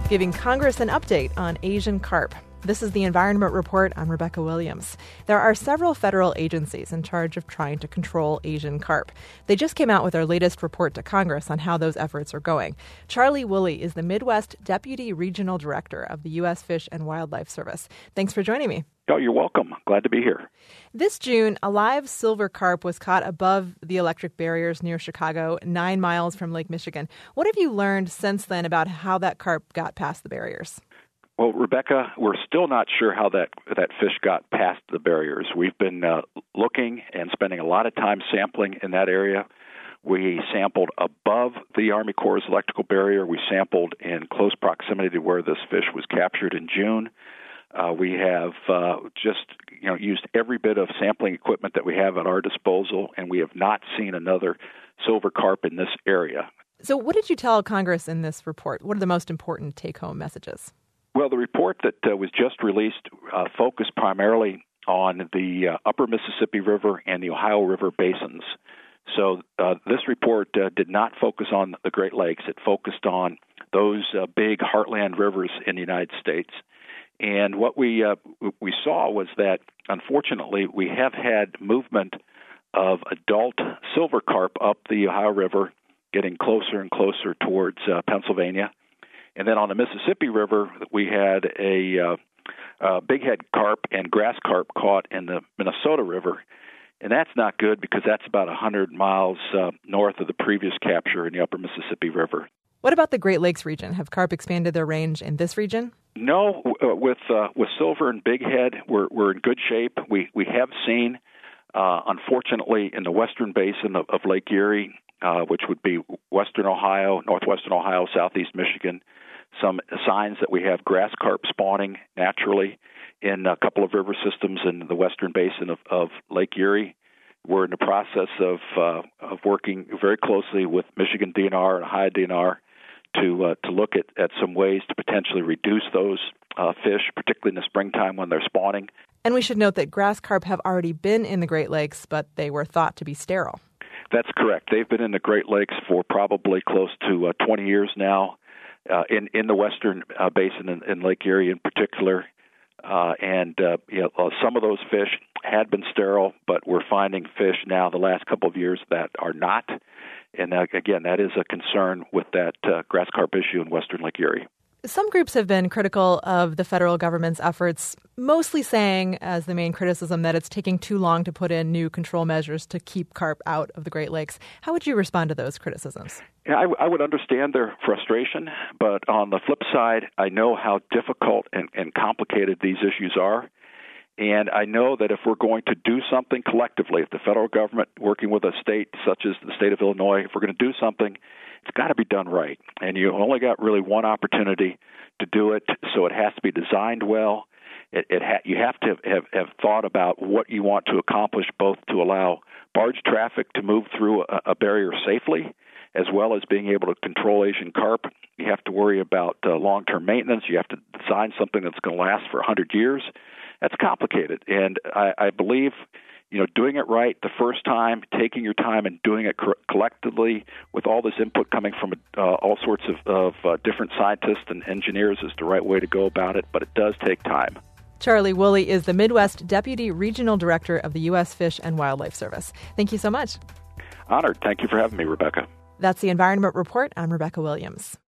giving Congress an update on Asian carp. This is the Environment Report. I'm Rebecca Williams. There are several federal agencies in charge of trying to control Asian carp. They just came out with their latest report to Congress on how those efforts are going. Charlie Woolley is the Midwest Deputy Regional Director of the U.S. Fish and Wildlife Service. Thanks for joining me. Oh, you're welcome. Glad to be here. This June, a live silver carp was caught above the electric barriers near Chicago, 9 miles from Lake Michigan. What have you learned since then about how that carp got past the barriers? Well, Rebecca, we're still not sure how that fish got past the barriers. We've been looking and spending a lot of time sampling in that area. We sampled above the Army Corps' electrical barrier. We sampled in close proximity to where this fish was captured in June. We have used every bit of sampling equipment that we have at our disposal, and we have not seen another silver carp in this area. So what did you tell Congress in this report? What are the most important take-home messages? Well, the report that was just released focused primarily on the upper Mississippi River and the Ohio River basins. So this report did not focus on the Great Lakes. It focused on those big heartland rivers in the United States. And what we saw was that, unfortunately, we have had movement of adult silver carp up the Ohio River, getting closer and closer towards Pennsylvania. And then on the Mississippi River, we had a bighead carp and grass carp caught in the Minnesota River. And that's not good because that's about 100 miles north of the previous capture in the upper Mississippi River. What about the Great Lakes region? Have carp expanded their range in this region? No, with silver and bighead, we're in good shape. We have seen, unfortunately, in the western basin of Lake Erie, which would be western Ohio, northwestern Ohio, southeast Michigan, some signs that we have grass carp spawning naturally in a couple of river systems in the western basin of Lake Erie. We're in the process of working very closely with Michigan DNR and Ohio DNR to look at some ways to potentially reduce those fish, particularly in the springtime when they're spawning. And we should note that grass carp have already been in the Great Lakes, but they were thought to be sterile. That's correct. They've been in the Great Lakes for probably close to 20 years now, in the western basin in Lake Erie in particular. Some of those fish had been sterile, but we're finding fish now the last couple of years that are not. And again, that is a concern with that grass carp issue in western Lake Erie. Some groups have been critical of the federal government's efforts, mostly saying as the main criticism that it's taking too long to put in new control measures to keep carp out of the Great Lakes. How would you respond to those criticisms? Yeah, I would understand their frustration, but on the flip side, I know how difficult and complicated these issues are. And I know that if we're going to do something collectively, if the federal government working with a state such as the state of Illinois, if we're going to do something, it's got to be done right. And you only got really one opportunity to do it, so it has to be designed well. You have to have thought about what you want to accomplish, both to allow barge traffic to move through a barrier safely, as well as being able to control Asian carp. You have to worry about long-term maintenance. You have to design something that's going to last for 100 years. That's complicated, and I believe, doing it right the first time, taking your time and doing it collectively with all this input coming from all sorts of different scientists and engineers is the right way to go about it, but it does take time. Charlie Woolley is the Midwest Deputy Regional Director of the U.S. Fish and Wildlife Service. Thank you so much. Honored. Thank you for having me, Rebecca. That's the Environment Report. I'm Rebecca Williams.